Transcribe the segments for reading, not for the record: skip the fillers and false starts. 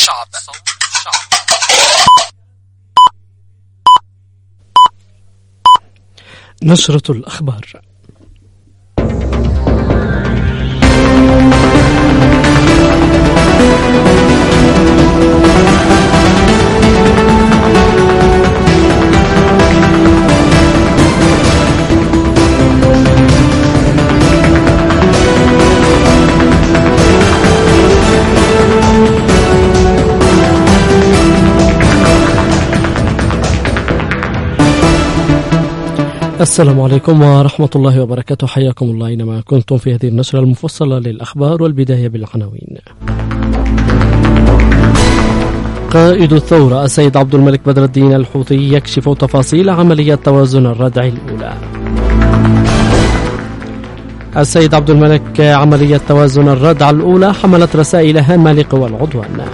الشعب. نشرة الأخبار. السلام عليكم ورحمة الله وبركاته، حياكم الله أينما كنتم في هذه النشرة المفصلة للأخبار، والبداية بالعناوين. قائد الثورة السيد عبد الملك بدر الدين الحوثي يكشف تفاصيل عملية توازن الردع الأولى. السيد عبد الملك: عملية توازن الردع الأولى حملت رسائل هامة لقوى العدوان.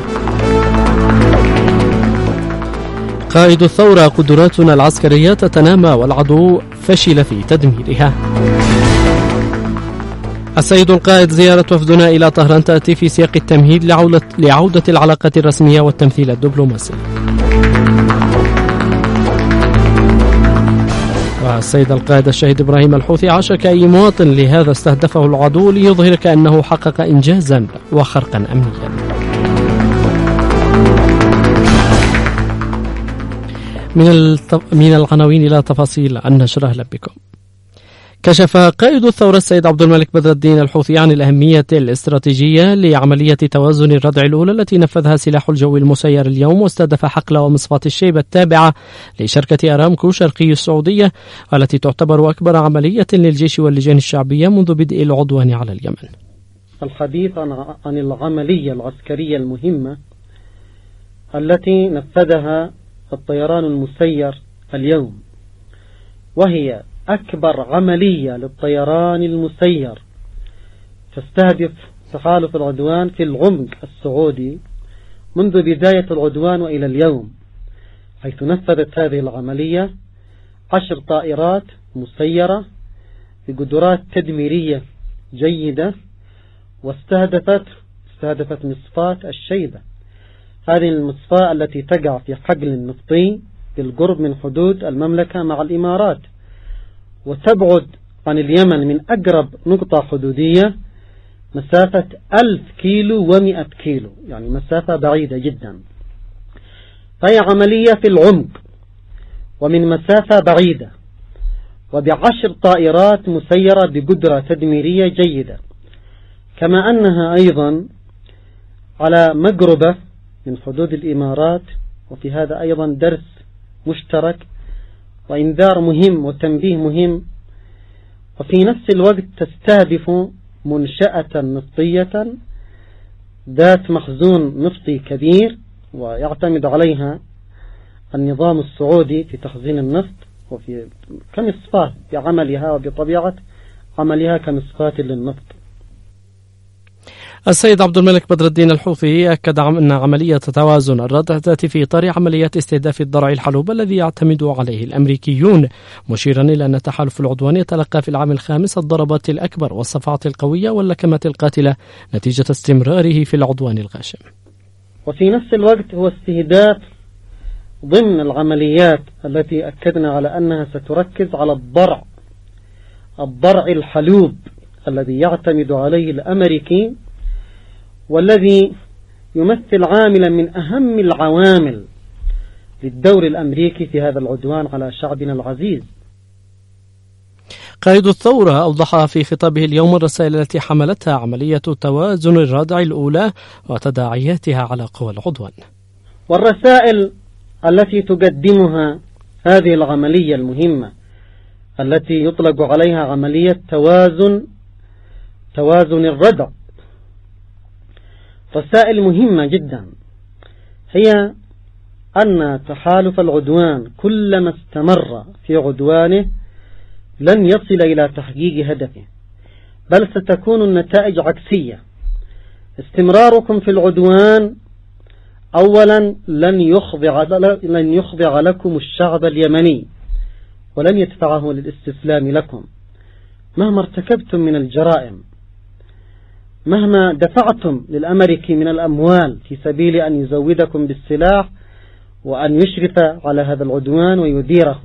قائد الثورة: قدراتنا العسكرية تتنامى والعدو فشل في تدميرها. السيد القائد: زيارة وفدنا إلى طهران تأتي في سياق التمهيد لعودة العلاقات الرسمية والتمثيل الدبلوماسي. والسيد القائد الشهيد إبراهيم الحوثي: عاش كأي مواطن، لهذا استهدفه العدو ليظهر كأنه حقق إنجازا وخرقا أمنيا. من العناوين إلى تفاصيل النشر. أهلا بكم. كشف قائد الثورة السيد عبد الملك بدر الدين الحوثي عن الأهمية الاستراتيجية لعملية توازن الردع الأولى التي نفذها سلاح الجو المسير اليوم، واستهدف حقل ومصفاة الشيبة التابعة لشركة أرامكو شرقي السعودية، والتي تعتبر أكبر عملية للجيش واللجان الشعبية منذ بدء العدوان على اليمن. الحديث عن العملية العسكرية المهمة التي نفذها الطيران المسير اليوم، وهي أكبر عملية للطيران المسير تستهدف تحالف العدوان في العمق السعودي منذ بداية العدوان وإلى اليوم، حيث نفذت هذه العملية 10 طائرات مسيرة بقدرات تدميرية جيدة، واستهدفت مصفاة الشيبة. هذه المصفاة التي تقع في حقل نفطي بالقرب من حدود المملكة مع الإمارات، وتبعد عن اليمن من أقرب نقطة حدودية مسافة 1000 كيلو و100 كيلو، يعني مسافة بعيدة جدا. فهي عملية في العمق ومن مسافة بعيدة، وب10 طائرات مسيرة بقدرة تدميرية جيدة، كما أنها أيضا على مقربة من حدود الإمارات. وفي هذا أيضا درس مشترك وإنذار مهم وتنبيه مهم. وفي نفس الوقت تستهدف منشأة نفطية ذات مخزون نفطي كبير، ويعتمد عليها النظام السعودي في تخزين النفط وفي كمصفاة بعملها وبطبيعة عملها كمصفاة للنفط. السيد عبد الملك بدر الدين الحوثي أكد أن عملية توازن الردع تأتي في إطار عملية استهداف الضرع الحلوب الذي يعتمد عليه الأمريكيون، مشيرا إلى أن تحالف العدوان يتلقى في العام الخامس الضربات الأكبر والصفعات القوية واللكمات القاتلة نتيجة استمراره في العدوان الغاشم. وفي نفس الوقت هو استهداف ضمن العمليات التي أكدنا على أنها ستركز على الضرع الحلوب الذي يعتمد عليه الأمريكي، والذي يمثل عاملا من أهم العوامل للدور الأمريكي في هذا العدوان على شعبنا العزيز. قائد الثورة أوضح في خطابه اليوم الرسائل التي حملتها عملية توازن الردع الأولى وتداعياتها على قوى العدوان. والرسائل التي تقدمها هذه العملية المهمة التي يطلق عليها عملية توازن الردع، رسائل مهمة جدا، هي أن تحالف العدوان كلما استمر في عدوانه لن يصل إلى تحقيق هدفه، بل ستكون النتائج عكسية. استمراركم في العدوان أولا لن يخضع لكم الشعب اليمني، ولن يدفعه للاستسلام لكم مهما ارتكبتم من الجرائم، مهما دفعتم للأمريكي من الأموال في سبيل أن يزودكم بالسلاح وأن يشرف على هذا العدوان ويديره،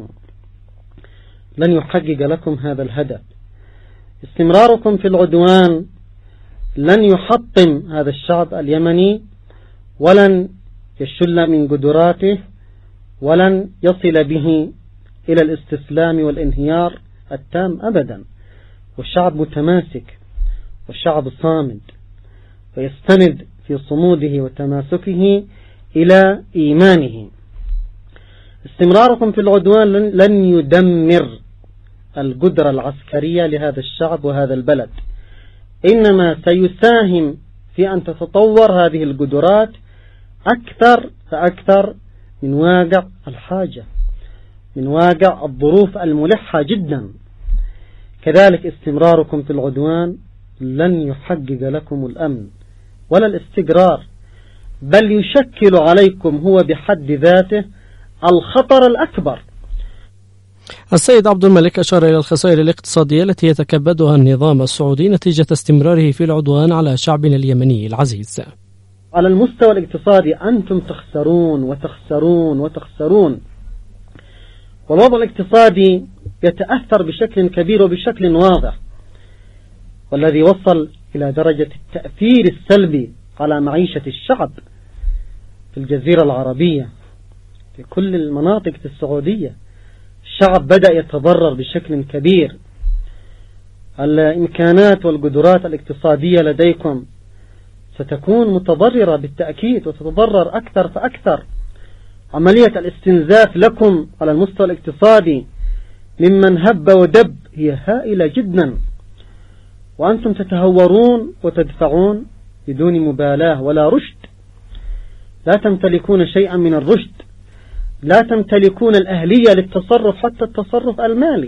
لن يحقق لكم هذا الهدف. استمراركم في العدوان لن يحطم هذا الشعب اليمني، ولن يشل من قدراته، ولن يصل به إلى الاستسلام والانهيار التام أبدا. والشعب متماسك، والشعب صامد، ويستند في صموده وتماسكه إلى إيمانه. استمراركم في العدوان لن يدمر القدرة العسكرية لهذا الشعب وهذا البلد، إنما سيساهم في أن تتطور هذه القدرات أكثر فأكثر من واقع الحاجة، من واقع الظروف الملحة جدا. كذلك استمراركم في العدوان لن يحقق لكم الأمن ولا الاستقرار، بل يشكل عليكم هو بحد ذاته الخطر الأكبر. السيد عبد الملك أشار إلى الخسائر الاقتصادية التي يتكبدها النظام السعودي نتيجة استمراره في العدوان على شعبنا اليمني العزيز. على المستوى الاقتصادي أنتم تخسرون وتخسرون وتخسرون، والوضع الاقتصادي يتأثر بشكل كبير وبشكل واضح، والذي وصل إلى درجة التأثير السلبي على معيشة الشعب في الجزيرة العربية في كل المناطق في السعودية. الشعب بدأ يتضرر بشكل كبير. الإمكانات والقدرات الاقتصادية لديكم ستكون متضررة بالتأكيد، وتتضرر أكثر فأكثر. عملية الاستنزاف لكم على المستوى الاقتصادي ممن هب ودب هي هائلة جدا، وأنتم تتهورون وتدفعون بدون مبالاة ولا رشد. لا تمتلكون شيئا من الرشد، لا تمتلكون الأهلية للتصرف حتى التصرف المالي.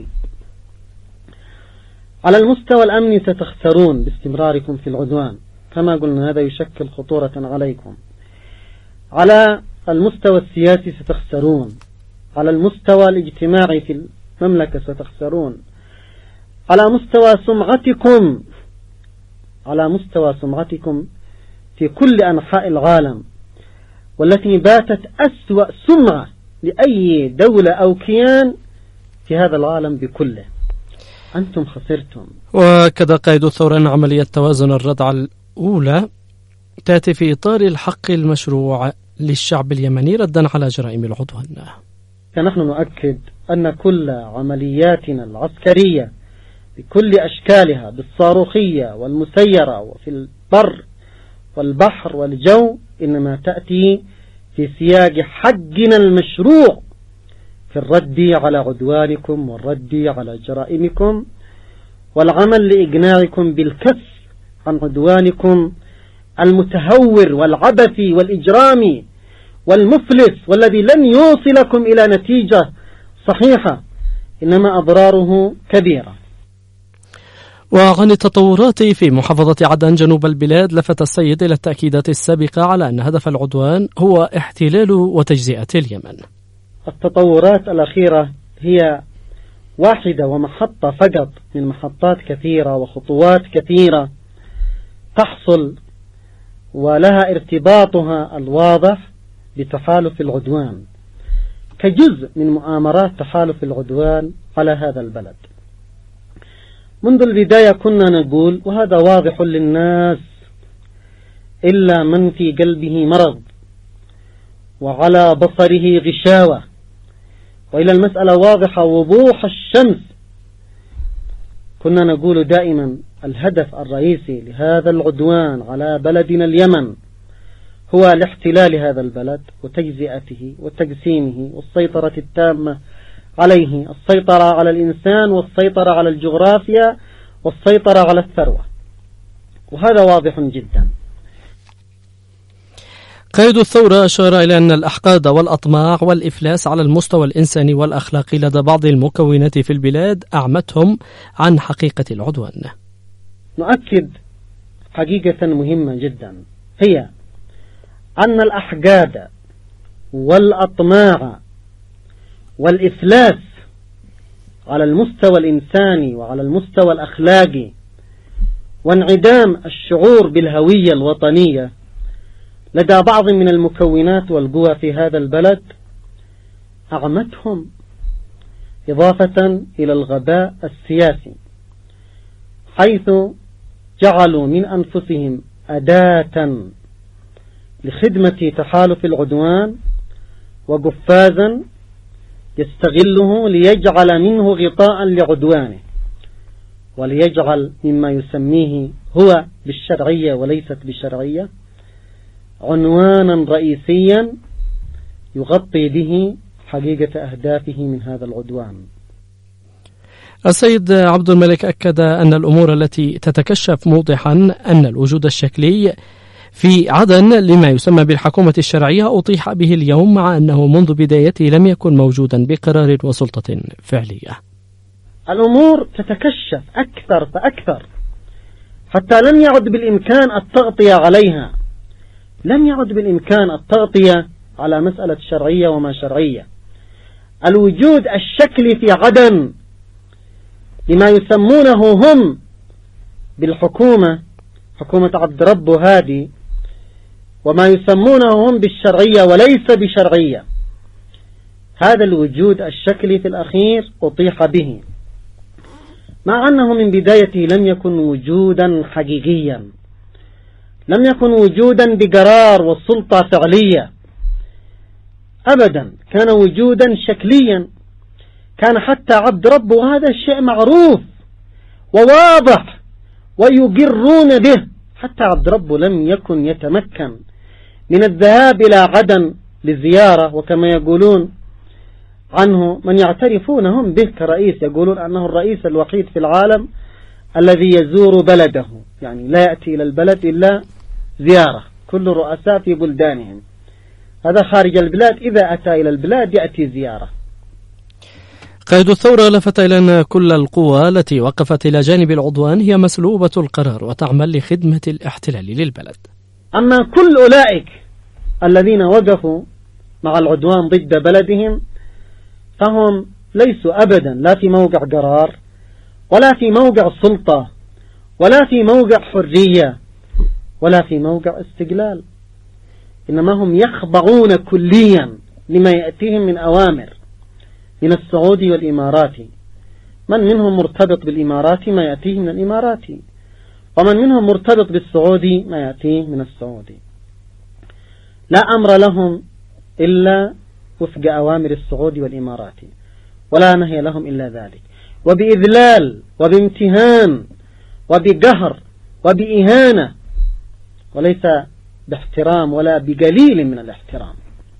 على المستوى الأمني ستخسرون باستمراركم في العدوان، كما قلنا هذا يشكل خطورة عليكم. على المستوى السياسي ستخسرون، على المستوى الاجتماعي في المملكة ستخسرون، على مستوى سمعتكم في كل أنحاء العالم، والتي باتت أسوأ سمعة لأي دولة أو كيان في هذا العالم بكله. أنتم خسرتم. وكذا قائد الثورة أن عملية توازن الردع الأولى تأتي في إطار الحق المشروع للشعب اليمني ردا على جرائم العدوان. فنحن نؤكد أن كل عملياتنا العسكرية بكل أشكالها، بالصاروخية والمسيرة وفي البر والبحر والجو، إنما تأتي في سياق حقنا المشروع في الرد على عدوانكم والرد على جرائمكم، والعمل لإقناعكم بالكف عن عدوانكم المتهور والعبثي والإجرامي والمفلس، والذي لن يوصلكم إلى نتيجة صحيحة، إنما أضراره كبيرة. وعن التطورات في محافظة عدن جنوب البلاد، لفت السيد إلى التأكيدات السابقة على أن هدف العدوان هو احتلال وتجزئة اليمن. التطورات الأخيرة هي واحدة ومحطة فقط من محطات كثيرة وخطوات كثيرة تحصل، ولها ارتباطها الواضح بتحالف العدوان كجزء من مؤامرات تحالف العدوان على هذا البلد. منذ البداية كنا نقول، وهذا واضح للناس إلا من في قلبه مرض وعلى بصره غشاوة، وإلى المسألة واضحة وضوح الشمس، كنا نقول دائما الهدف الرئيسي لهذا العدوان على بلدنا اليمن هو الاحتلال هذا البلد وتجزئته وتقسيمه والسيطرة التامة عليه، السيطرة على الإنسان والسيطرة على الجغرافيا والسيطرة على الثروة، وهذا واضح جدا. قائد الثورة أشار إلى أن الأحقاد والأطماع والإفلاس على المستوى الإنساني والأخلاقي لدى بعض المكونات في البلاد أعمتهم عن حقيقة العدوان. نؤكد حقيقة مهمة جدا، هي أن الأحقاد والأطماع والإفلاس على المستوى الإنساني وعلى المستوى الأخلاقي وانعدام الشعور بالهوية الوطنية لدى بعض من المكونات والقوى في هذا البلد أعمتهم، إضافة إلى الغباء السياسي، حيث جعلوا من أنفسهم أداة لخدمة تحالف العدوان وقفازا يستغله ليجعل منه غطاء لعدوانه، وليجعل مما يسميه هو بالشرعية وليست بالشرعية عنوانا رئيسيا يغطي به حقيقة أهدافه من هذا العدوان. السيد عبد الملك أكد أن الأمور التي تتكشف موضحا أن الوجود الشكلي في عدن لما يسمى بالحكومة الشرعية أطيح به اليوم، مع أنه منذ بدايته لم يكن موجودا بقرار وسلطة فعلية. الأمور تتكشف أكثر فأكثر حتى لم يعد بالإمكان التغطية عليها، لم يعد بالإمكان التغطية على مسألة شرعية وما شرعية. الوجود الشكلي في عدن لما يسمونه هم بالحكومة، حكومة عبد رب هادي، وما يسمونه هم بالشرعية وليس بشرعية، هذا الوجود الشكلي في الأخير أطيح به، مع أنه من بدايته لم يكن وجودا حقيقيا، لم يكن وجودا بقرار والسلطة فعلية أبدا، كان وجودا شكليا. كان حتى عبد رب وهذا الشيء معروف وواضح ويقرون به، حتى عبد رب لم يكن يتمكن من الذهاب إلى عدن لزيارة، وكما يقولون عنه من يعترفونهم به كرئيس، يقولون أنه الرئيس الوحيد في العالم الذي يزور بلده، يعني لا يأتي إلى البلد إلا زيارة، كل رؤساء في بلدانهم، هذا خارج البلاد إذا أتى إلى البلاد يأتي زيارة. قائد الثورة لفت إلى أن كل القوى التي وقفت إلى جانب العدوان هي مسلوبة القرار وتعمل لخدمة الاحتلال للبلد. أما كل أولئك الذين وقفوا مع العدوان ضد بلدهم فهم ليسوا أبدا لا في موقع قرار ولا في موقع سلطة ولا في موقع حرية ولا في موقع استقلال، إنما هم يخضعون كليا لما يأتيهم من أوامر من السعودي والإماراتي، من منهم مرتبط بالإماراتي ما يأتيه من الإماراتي، ومن منهم مرتبط بالسعودي ما يأتيه من السعودي، لا أمر لهم إلا وفق أوامر السعودي والإماراتي، ولا نهي لهم إلا ذلك، وبإذلال وبامتهان وبقهر وبإهانة، وليس باحترام ولا بقليل من الاحترام.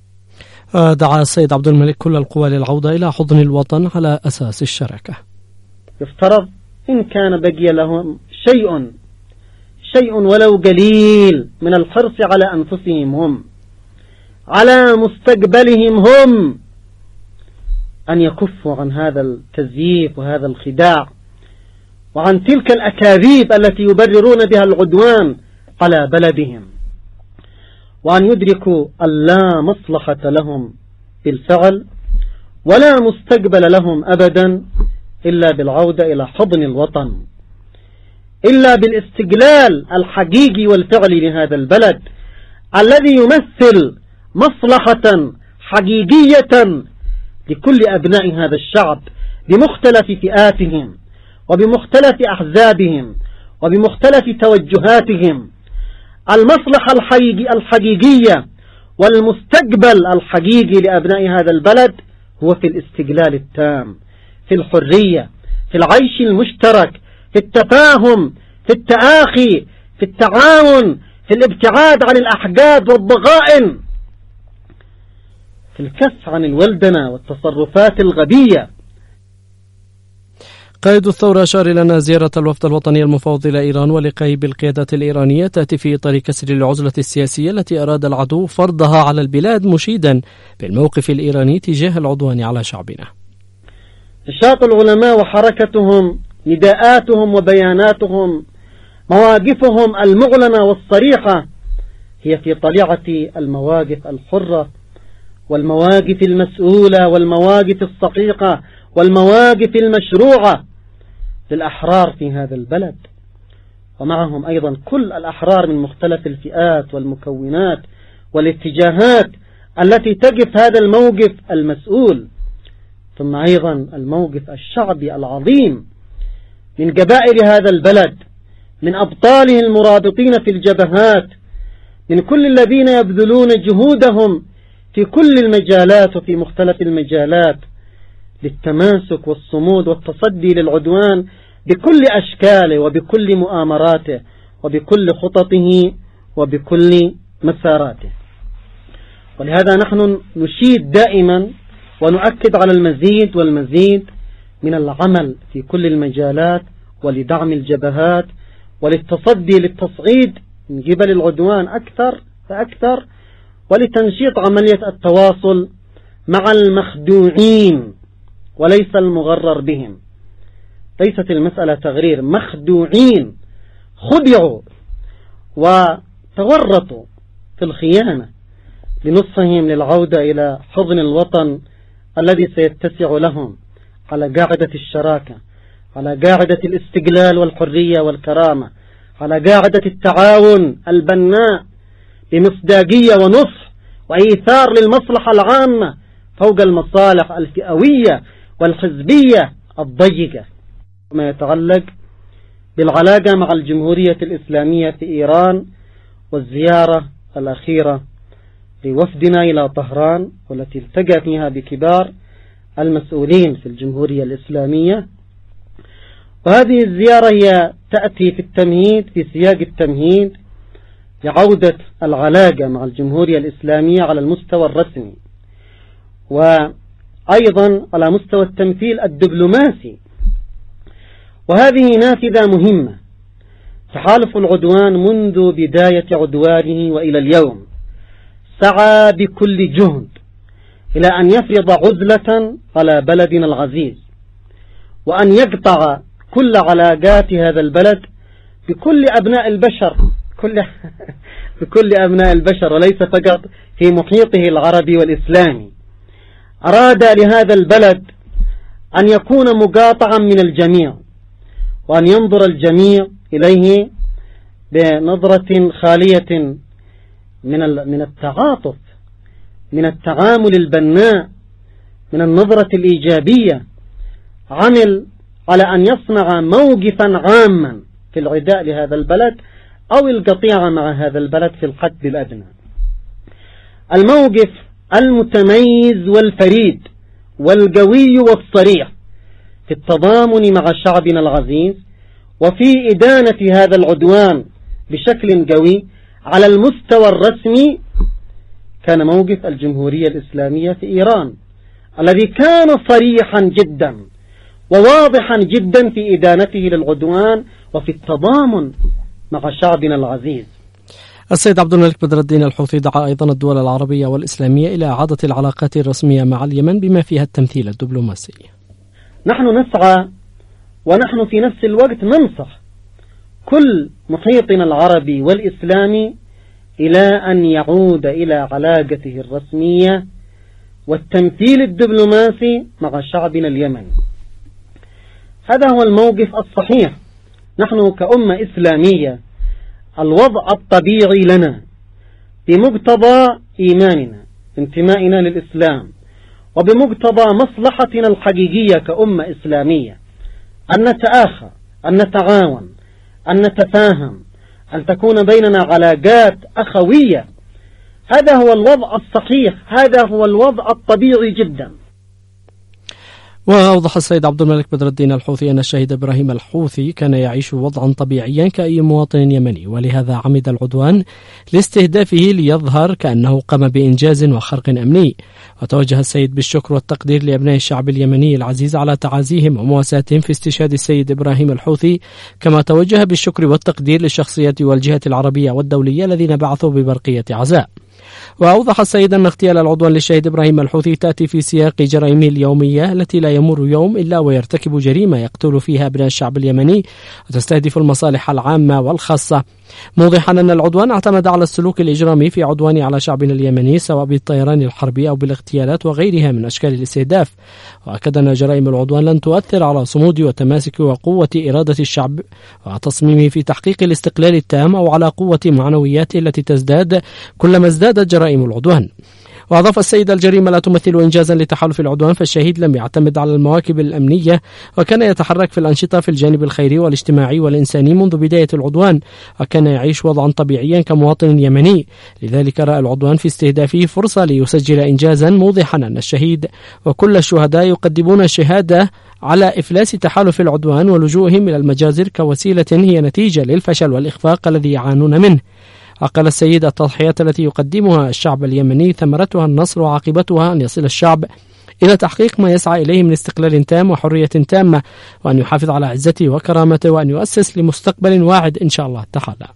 دعا السيد عبد الملك كل القوى للعودة إلى حضن الوطن على أساس الشراكة. يفترض إن كان بقي لهم شيء ولو قليل من الحرص على أنفسهم هم، على مستقبلهم هم، أن يكفوا عن هذا التزييف وهذا الخداع وعن تلك الأكاذيب التي يبررون بها العدوان على بلدهم، وأن يدركوا أن لا مصلحة لهم بالفعل ولا مستقبل لهم أبدا إلا بالعودة إلى حضن الوطن، إلا بالاستقلال الحقيقي والفعلي لهذا البلد الذي يمثل مصلحة حقيقية لكل أبناء هذا الشعب بمختلف فئاتهم وبمختلف أحزابهم وبمختلف توجهاتهم. المصلحة الحقيقية والمستقبل الحقيقي لأبناء هذا البلد هو في الاستقلال التام، في الحرية، في العيش المشترك، في التفاهم، في التآخي، في التعاون، في الابتعاد عن الأحقاد والضغائن، في الكف عن الولدنة والتصرفات الغبية. قائد الثورة أشار إلى أن زيارة الوفد الوطني المفوض إلى إيران ولقائه بالقيادة الإيرانية تأتي في إطار كسر العزلة السياسية التي أراد العدو فرضها على البلاد، مشيدا بالموقف الإيراني تجاه العدوان على شعبنا. نشاط العلماء وحركتهم، نداءاتهم وبياناتهم، مواقفهم المعلنة والصريحة هي في طليعة المواقف الحرة والمواقف المسؤولة والمواقف الصحيحة والمواقف المشروعة للأحرار في هذا البلد. ومعهم أيضا كل الأحرار من مختلف الفئات والمكونات والاتجاهات التي تقف هذا الموقف المسؤول. ثم أيضا الموقف الشعبي العظيم من قبائل هذا البلد، من أبطاله المرابطين في الجبهات، من كل الذين يبذلون جهودهم في كل المجالات وفي مختلف المجالات للتماسك والصمود والتصدي للعدوان بكل أشكاله وبكل مؤامراته وبكل خططه وبكل مساراته. ولهذا نحن نشيد دائما ونؤكد على المزيد والمزيد من العمل في كل المجالات ولدعم الجبهات وللتصدي للتصعيد من قبل العدوان أكثر فأكثر، ولتنشيط عملية التواصل مع المخدوعين وليس المغرر بهم. ليست المسألة تغرير، مخدوعين خدعوا وتورطوا في الخيانة لنصهم للعودة إلى حضن الوطن الذي سيتسع لهم على قاعدة الشراكة، على قاعدة الاستقلال والحرية والكرامة، على قاعدة التعاون البناء بمصداقية ونصح وإيثار للمصلحة العامة فوق المصالح الفئوية والحزبية الضيقة. وما يتعلق بالعلاقة مع الجمهورية الإسلامية في إيران والزيارة الأخيرة لوفدنا إلى طهران والتي التقى فيها بكبار المسؤولين في الجمهورية الإسلامية، وهذه الزيارة هي تأتي في التمهيد في سياق التمهيد لعودة العلاقة مع الجمهورية الإسلامية على المستوى الرسمي وأيضا على مستوى التمثيل الدبلوماسي. وهذه نافذة مهمة. تحالف العدوان منذ بداية عدوانه وإلى اليوم سعى بكل جهد إلى أن يفرض عزلة على بلدنا العزيز وأن يقطع كل علاقات هذا البلد بكل أبناء البشر بكل أبناء البشر وليس فقط في محيطه العربي والإسلامي. أراد لهذا البلد أن يكون مقاطعا من الجميع وأن ينظر الجميع إليه بنظرة خالية من التعاطف، من التعامل البناء، من النظرة الإيجابية. عمل على أن يصنع موقفا عاما في العداء لهذا البلد أو القطيعة مع هذا البلد في الحد الأدنى. الموقف المتميز والفريد والقوي والصريح في التضامن مع شعبنا العزيز وفي إدانة هذا العدوان بشكل قوي على المستوى الرسمي كان موقف الجمهورية الإسلامية في إيران الذي كان صريحا جدا وواضحا جدا في إدانته للعدوان وفي التضامن مع شعبنا العزيز. السيد عبد الملك بدر الدين الحوثي دعا أيضا الدول العربية والإسلامية إلى إعادة العلاقات الرسمية مع اليمن بما فيها التمثيل الدبلوماسي. نحن نسعى ونحن في نفس الوقت ننصح كل محيطنا العربي والإسلامي إلى أن يعود إلى علاقته الرسمية والتمثيل الدبلوماسي مع شعبنا اليمني. هذا هو الموقف الصحيح. نحن كأمة إسلامية الوضع الطبيعي لنا بمقتضى إيماننا انتمائنا للإسلام وبمقتضى مصلحتنا الحقيقية كأمة إسلامية أن نتآخى، أن نتعاون، أن نتفاهم، أن تكون بيننا علاقات أخوية. هذا هو الوضع الصحيح، هذا هو الوضع الطبيعي جدا. وأوضح السيد عبد الملك بدر الدين الحوثي أن الشهيد إبراهيم الحوثي كان يعيش وضعا طبيعيا كأي مواطن يمني، ولهذا عمد العدوان لاستهدافه ليظهر كأنه قام بإنجاز وخرق أمني. وتوجه السيد بالشكر والتقدير لأبناء الشعب اليمني العزيز على تعازيهم ومواساتهم في استشهاد السيد إبراهيم الحوثي، كما توجه بالشكر والتقدير للشخصيات والجهات العربية والدولية الذين بعثوا ببرقية عزاء. وأوضح السيد أن اغتيال العدوان للشهيد إبراهيم الحوثي تأتي في سياق جرائمه اليومية التي لا يمر يوم إلا ويرتكب جريمة يقتل فيها أبناء الشعب اليمني وتستهدف المصالح العامة والخاصة موضحا أن العدوان اعتمد على السلوك الإجرامي في عدوانه على شعبنا اليمني سواء بالطيران الحربي أو بالاغتيالات وغيرها من أشكال الاستهداف. وأكد أن جرائم العدوان لن تؤثر على صمود وتماسك وقوة إرادة الشعب وتصميمه في تحقيق الاستقلال التام أو على قوة معنوياته التي تزداد كلما ازدادت جرائم العدوان. وأضاف السيد: الجريمة لا تمثل إنجازا لتحالف العدوان، فالشهيد لم يعتمد على المواكب الأمنية وكان يتحرك في الأنشطة في الجانب الخيري والاجتماعي والإنساني منذ بداية العدوان، وكان يعيش وضعا طبيعيا كمواطن يمني. لذلك رأى العدوان في استهدافه فرصة ليسجل إنجازا، موضحا أن الشهيد وكل الشهداء يقدمون الشهادة على إفلاس تحالف العدوان ولجوئهم إلى المجازر كوسيلة هي نتيجة للفشل والإخفاق الذي يعانون منه. وقال السيد: التضحيات التي يقدمها الشعب اليمني ثمرتها النصر وعاقبتها أن يصل الشعب إلى تحقيق ما يسعى إليه من استقلال تام وحرية تامة، وأن يحافظ على عزته وكرامته، وأن يؤسس لمستقبل واعد إن شاء الله تعالى.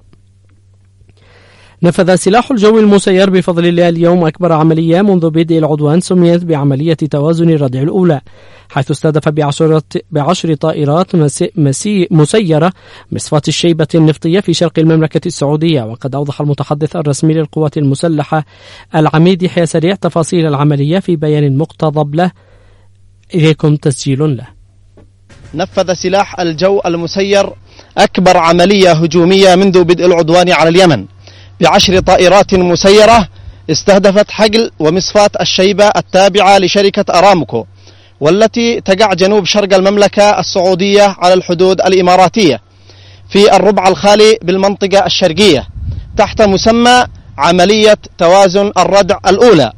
نفذ سلاح الجو المسير بفضل الله اليوم أكبر عملية منذ بدء العدوان، سميت بعملية توازن الردع الأولى، حيث استهدف ب10 طائرات مسيرة مصفاة الشيبة النفطية في شرق المملكة السعودية. وقد أوضح المتحدث الرسمي للقوات المسلحة العميد يحيى سريع تفاصيل العملية في بيان مقتضب له. إليكم تسجيل له. نفذ سلاح الجو المسير أكبر عملية هجومية منذ بدء العدوان على اليمن ب10 طائرات مسيرة استهدفت حقل ومصفاة الشيبة التابعة لشركة أرامكو، والتي تقع جنوب شرق المملكة السعودية على الحدود الإماراتية في الربع الخالي بالمنطقة الشرقية، تحت مسمى عملية توازن الردع الأولى.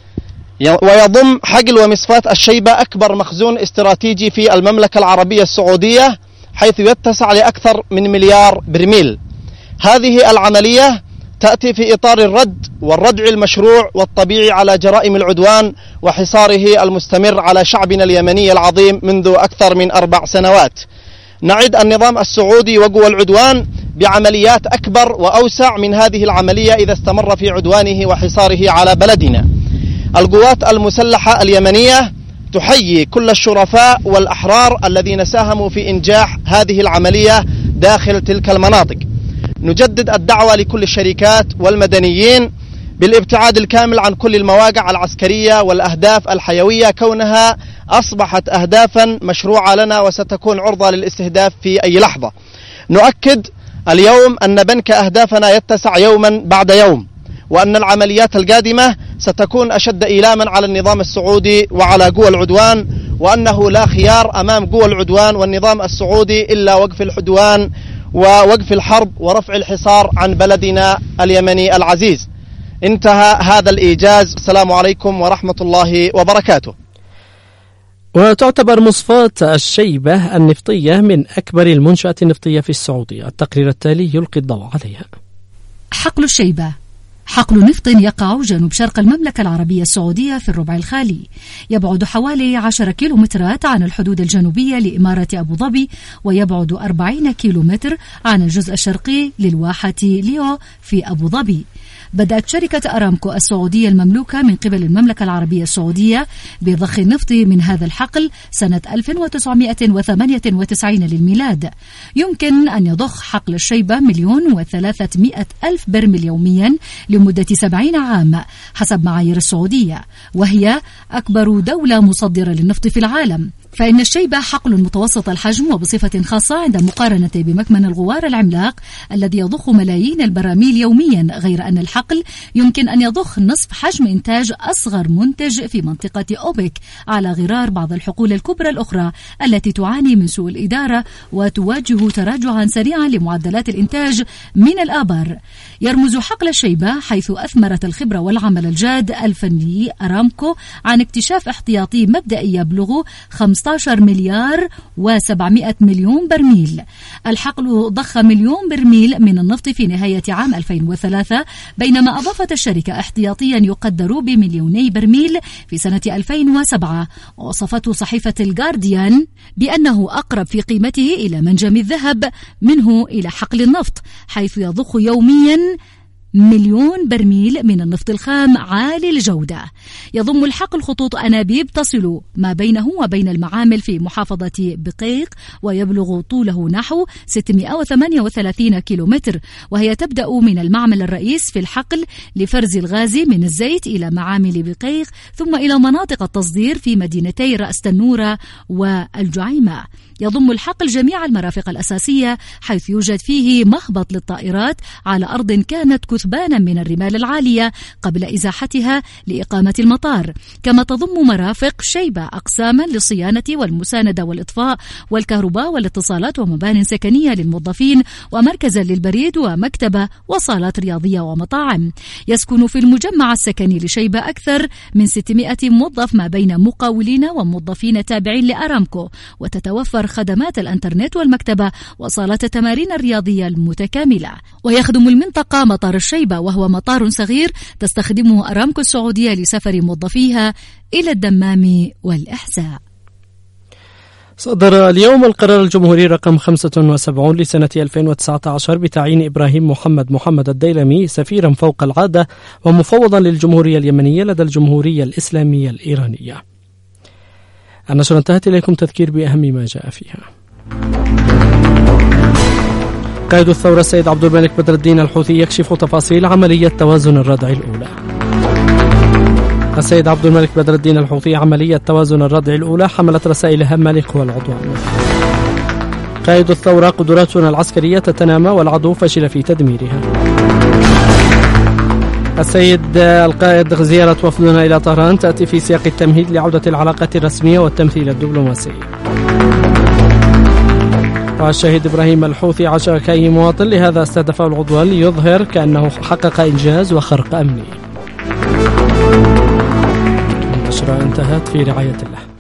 ويضم حقل ومصفاة الشيبة أكبر مخزون استراتيجي في المملكة العربية السعودية، حيث يتسع لأكثر من 1 مليار برميل. هذه العملية تأتي في إطار الرد والردع المشروع والطبيعي على جرائم العدوان وحصاره المستمر على شعبنا اليمني العظيم منذ أكثر من 4 سنوات. نعد النظام السعودي وقوى العدوان بعمليات أكبر وأوسع من هذه العملية إذا استمر في عدوانه وحصاره على بلدنا. القوات المسلحة اليمنية تحيي كل الشرفاء والأحرار الذين ساهموا في إنجاح هذه العملية داخل تلك المناطق. نجدد الدعوة لكل الشركات والمدنيين بالابتعاد الكامل عن كل المواقع العسكرية والأهداف الحيوية، كونها أصبحت أهدافا مشروعة لنا وستكون عرضة للاستهداف في أي لحظة. نؤكد اليوم أن بنك أهدافنا يتسع يوما بعد يوم، وأن العمليات القادمة ستكون أشد إيلاما على النظام السعودي وعلى قوى العدوان، وأنه لا خيار أمام قوى العدوان والنظام السعودي إلا وقف العدوان ووقف الحرب ورفع الحصار عن بلدنا اليمني العزيز. انتهى هذا الإيجاز. السلام عليكم ورحمة الله وبركاته. وتعتبر مصفاة الشيبة النفطية من أكبر المنشآت النفطية في السعودية. التقرير التالي يلقي الضوء عليها. حقل الشيبة حقل نفط يقع جنوب شرق المملكة العربية السعودية في الربع الخالي، يبعد حوالي 10 كيلومترات عن الحدود الجنوبية لإمارة أبو ظبي، ويبعد 40 كيلومتر عن الجزء الشرقي للواحة ليو في أبو ظبي. بدأت شركة أرامكو السعودية المملوكة من قبل المملكة العربية السعودية بضخ النفط من هذا الحقل سنة 1998 للميلاد. يمكن أن يضخ حقل الشيبة 1,300,000 برميل يوميا لمدة 70 عام حسب معايير السعودية، وهي أكبر دولة مصدرة للنفط في العالم. فإن الشيبة حقل متوسط الحجم وبصفة خاصة عند مقارنة بمكمن الغوار العملاق الذي يضخ ملايين البراميل يوميا، غير أن الحقل يمكن أن يضخ نصف حجم إنتاج أصغر منتج في منطقة أوبك، على غرار بعض الحقول الكبرى الأخرى التي تعاني من سوء الإدارة وتواجه تراجعا سريعا لمعدلات الإنتاج من الآبار. يرمز حقل الشيبة حيث أثمرت الخبرة والعمل الجاد الفني أرامكو عن اكتشاف احتياطي مبدئي يبلغ 15 مليار و700 مليون برميل. الحقل ضخ 1,000,000 برميل من النفط في نهاية عام 2003، بينما أضافت الشركة احتياطيا يقدر ب2,000,000 برميل في سنة 2007. ووصفته صحيفة الجارديان بأنه أقرب في قيمته إلى منجم الذهب منه إلى حقل النفط، حيث يضخ يوميا مليون برميل من النفط الخام عالي الجودة. يضم الحقل خطوط أنابيب تصل ما بينه وبين المعامل في محافظة بقيق، ويبلغ طوله نحو 638 كيلومتر، وهي تبدأ من المعمل الرئيس في الحقل لفرز الغاز من الزيت إلى معامل بقيق، ثم إلى مناطق التصدير في مدينتي رأس تنورة والجعيمة. يضم الحقل جميع المرافق الأساسية، حيث يوجد فيه مهبط للطائرات على أرض كانت كثبانا من الرمال العالية قبل إزاحتها لإقامة المطار، كما تضم مرافق شيبة أقساما للصيانة والمساندة والإطفاء والكهرباء والاتصالات ومبان سكنية للموظفين ومركزا للبريد ومكتبة وصالات رياضية ومطاعم. يسكن في المجمع السكني لشيبة أكثر من 600 موظف ما بين مقاولين وموظفين تابعين لأرامكو، وتتوفر خدمات الانترنت والمكتبة وصالات التمارين الرياضية المتكاملة. ويخدم المنطقة مطار الشيبة، وهو مطار صغير تستخدمه أرامكو السعودية لسفر موظفيها إلى الدمام والإحساء. صدر اليوم القرار الجمهوري رقم 75 لسنة 2019 بتعيين إبراهيم محمد الديلمي سفيرا فوق العادة ومفوضا للجمهورية اليمنية لدى الجمهورية الإسلامية الإيرانية. النشرة انتهت. إليكم تذكير بأهم ما جاء فيها. قائد الثورة السيد عبد الملك بدر الدين الحوثي يكشف تفاصيل عملية توازن الردع الأولى. السيد عبد الملك بدر الدين الحوثي عملية توازن الردع الأولى حملت رسائل هامة لقوى العدوان. قائد الثورة قدراتنا العسكرية تتنامى والعدو فشل في تدميرها. السيد القائد زيارة وفدنا إلى طهران تأتي في سياق التمهيد لعودة العلاقات الرسمية والتمثيل الدبلوماسي. والشهيد إبراهيم الحوثي عاش كأي مواطن، لهذا استهدفه العدوان ليظهر كأنه حقق إنجاز وخرق أمني. النشرة انتهت في رعاية الله.